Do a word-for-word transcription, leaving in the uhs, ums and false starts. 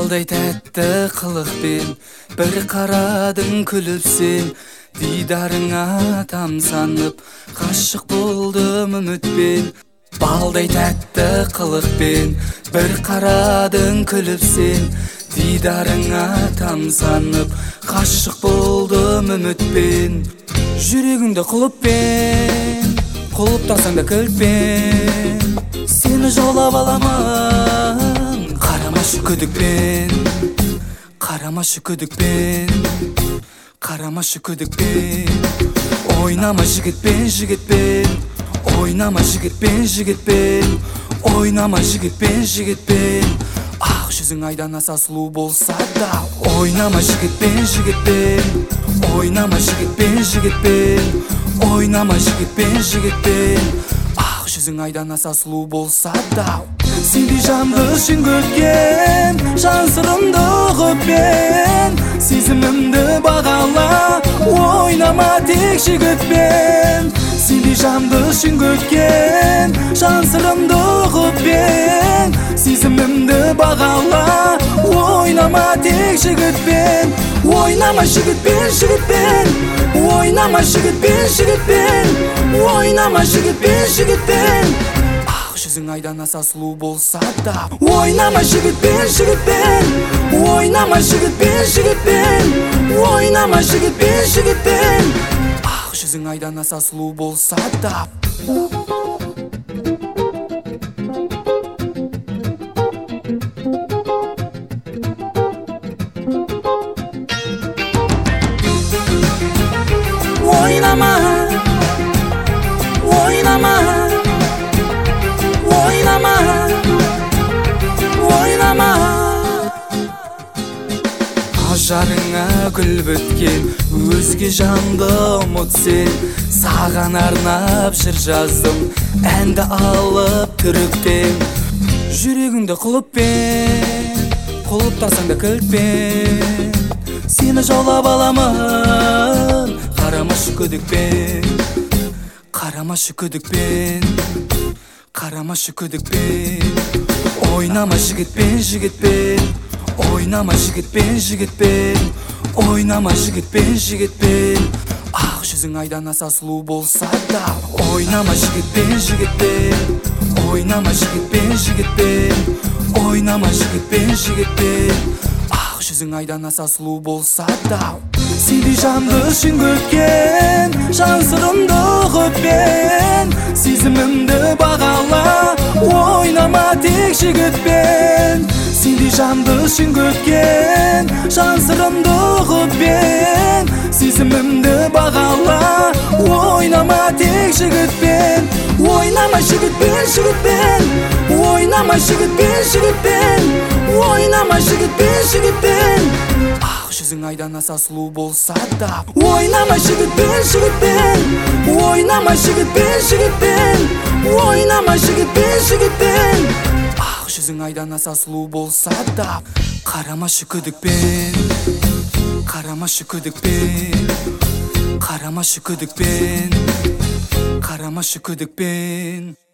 балдай тәтті қылықпен бір қарадың күліп сен, дидарыңа тамсанып ғашық болдым үмітпен. Балдай тәтті қылықпен бір қарадың күліп сен, дидарыңа тамсанып ғашық болдым үмітпен. Жүрегіңді құлыппен, құлыптасаң да кілтпен, сені жаулап аламын. Қарамашы күдікпен, қарамашы күдікпен, қарамашы күдікпен. Ойнама жігітпен, жігітпен, ойнама жігітпен, жігітпен, ойнама жігітпен, жігітпен. Ақ жүзің айдан аса сұлу болса да, ойнама жігітпен, жігітпен, ойнама жігітпен, жігітпен, ойнама жігітпен, жігітпен. Ақ жүзің айдан аса сұлу болса да, сендей жанды шын көткен, жан сырымды ұғыппен, сезімімді бағала, ойнама тек жігітпен. Сендей жанды шын көткен, жан сырымды ұғыппен, сезімімді бағала, ойнама тек жігітпен. Ойнама жігітпен, жігітпен, ойнама жігітпен, жігітпен, ойнама жігітпен, жігітпен. Ақ жүзің айдан аса сұлу болса да, ойнама жігітпен, жігітпен, ойнама жігітпен, жігітпен, ойнама жігітпен, жігітпен. Ақ жүзің айдан аса сұлу болса да. Oynama, oynama, oynama, oynama. Ажарыңа гүл біткен, өзге жанды ұмыт сен. Саған арнап жыр жаздым, әнді алып түріктен. Жүрегіңді құлыппен, құлыптасаң да кілтпен, сені жаулап аламын. Қарамашы күдікпен, қарамашы күдікпен, қарамашы күдікпен. Ойнама жігітпен, жігітпен, ойнама жігітпен, жігітпен, ойнама жігітпен, жігітпен. Ақ жүзің айдан аса сұлу болса да, ойнама жігітпен, жігітпен, ойнама жігітпен, жігітпен, ойнама жігітпен, жігітпен. Ақ жүзің айдан аса сұлу болса да, сендей жанды шын көткен, жан сырымды ұғыппен, сезімімді бағала, ойнама тек жігітпен. Сендей жанды шын көткен, жан сырымды ұғыппен, сезімімді бағала, ойнама тек жігітпен. Ойнама жігітпен, жігітпен, ойнама жігітпен, жігітпен, ойнама жігітпен, жігітпен. Ақ жүзің айдан аса сұлу болса да, ойнама жігітпен, жігітпен, ойнама жігітпен, жігітпен, ойнама жігітпен, жігітпен. Ақ жүзің айдан аса сұлу болса да, қарамашы күдікпен, қарамашы күдікпен, қарамашы күдікпен, қарамашы күдікпен.